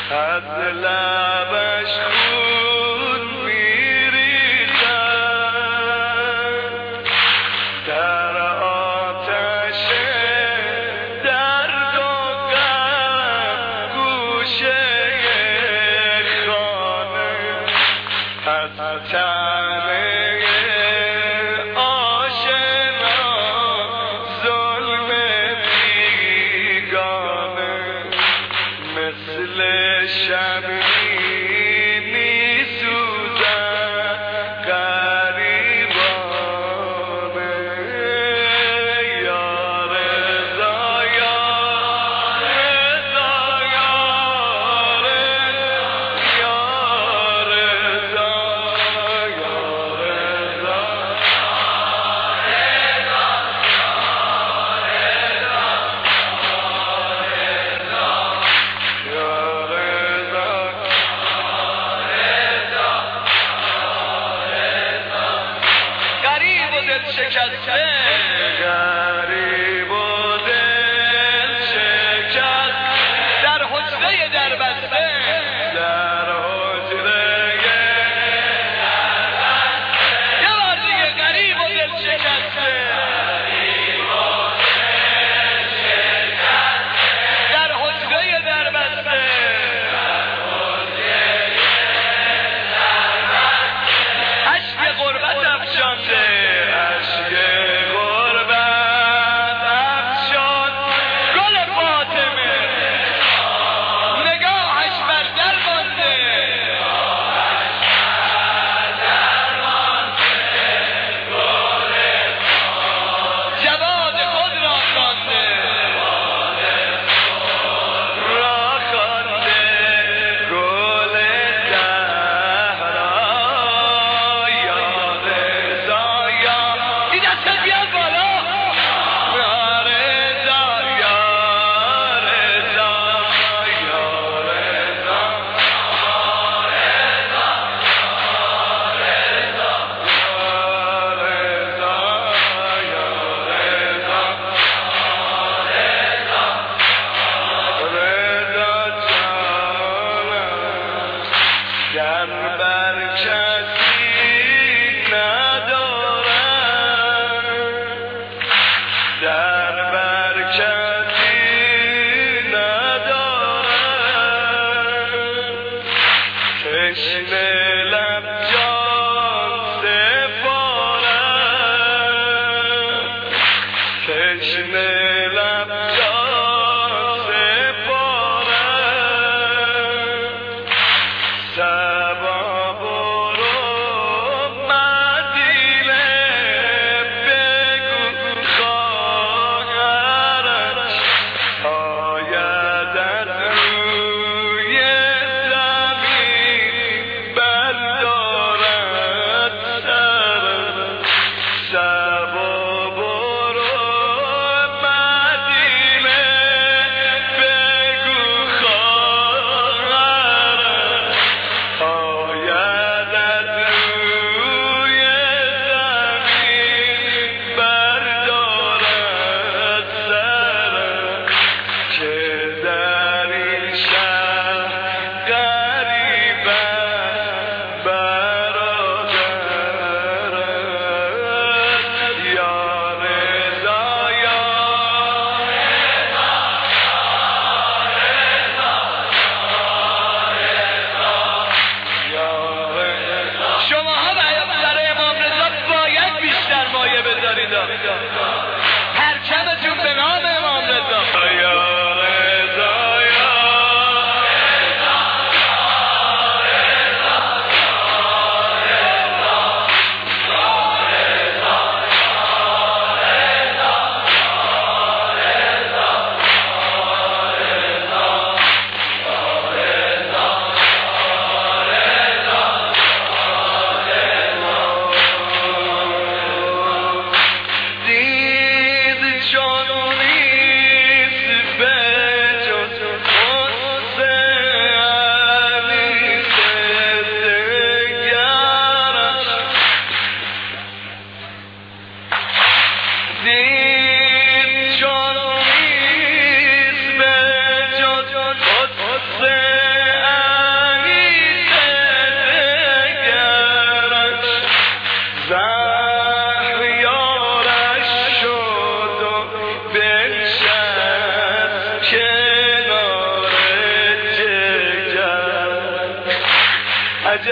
از لبش خون میریزد در آتش درد و غم گوشه خانه از تنه آشنا ظلم بیگانه مثل شمعی می‌سوزد غریبانه یا رضا یا رضا یا رضا یا رضا یا رضا غریب و دل شکسته غریب و دل شکست در حجره در بسته در حجره یه بار دیگه غریب و دل شکسته در حجره در بسته اشک غربت افشانده اشک غربت افشان گل فاطمه نگاهش بر در مانده جواد خود را خوانده گل زهرا یا رضا یا این دست بیاد بالا یا رضا یا رضا یا رضا در بر کسی ندارم در بر کسی ندارم تشنه لب جان سپارم تشنه لب جان سپارم سبا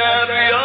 دریا